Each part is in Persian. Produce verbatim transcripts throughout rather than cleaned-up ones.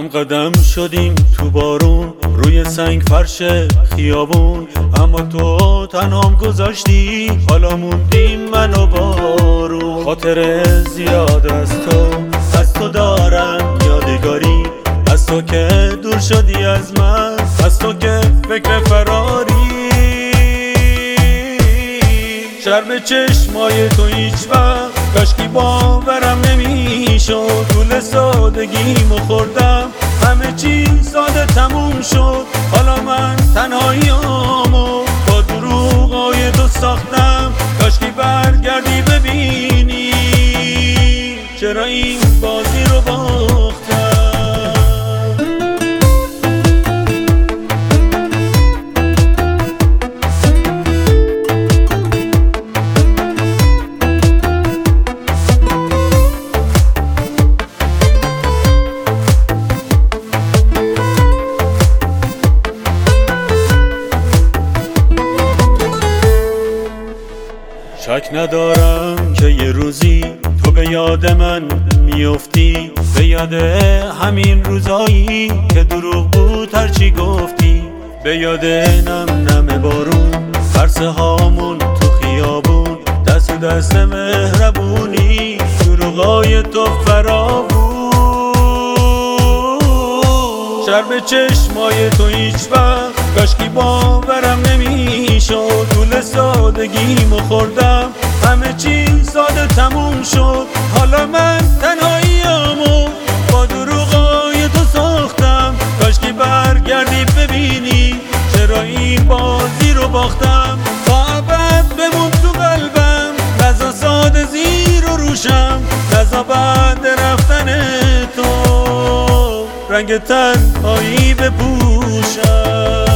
هم قدم شدیم تو بارون، روی سنگ فرش خیابون، اما تو تنهام گذاشتی، حالا موندیم من و بارون. خاطر زیاد از تو از تو دارم یادگاری، از تو که دور شدی از من، از تو که فکر فراری. شرم چشمای تو هیچ وقت کاشکی باورم نمیشد. طول سادگیمو خوردم، همه چی ساده تموم شد. حالا من تنهاییامو با دروغای تو ساختم، کاشکی برگردی ببینی چرا این بازی رو باختم. شک ندارم که یه روزی تو به یاد من میافتی، به یاد همین روزایی که دروغ بود هرچی گفتی، به یاد نم نم بارون، فرسه هامون تو خیابون، دست و دست مهربونی، دروغای تو فراوون. شرم چشمای تو هیچ وقت کاشکی باورم نمیشد. طول سادگیمو خوردم، همه چی ساده تموم شد. حالا من تنهاییامو با دروغای تو ساختم، کاشکی برگردی ببینی چرا این بازی رو باختم. تا ابد بمون تو قلبم، نزا ساده زیر و روشم، نزا بعد رفتن تو رنگ تنهایی بپوشم.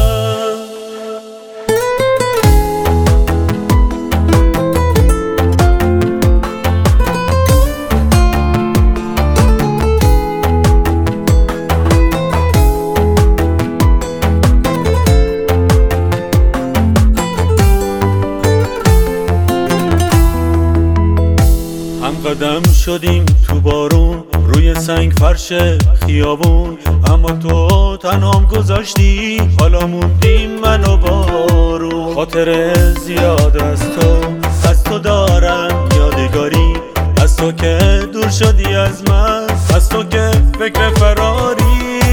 قدم شدیم تو بارون، روی سنگ فرش خیابون، اما تو تنهام گذاشتی، حالا موندیم من و بارون. خاطر زیاد از تو از تو دارم یادگاری، از تو که دور شدی از من، از تو که فکر فراری.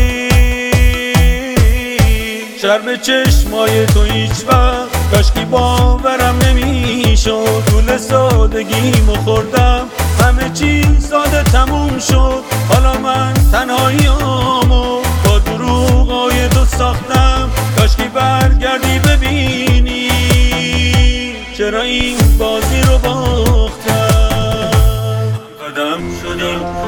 شرم چشمای تو هیچ وقت کاشکی باورم نمیشد. طول سادگیمو خوردم، همه چی ساده تموم شد. حالا من تنهاییامو با دروغای تو ساختم، کاشکی برگردی ببینی چرا این بازی رو باختم. قدم شدیم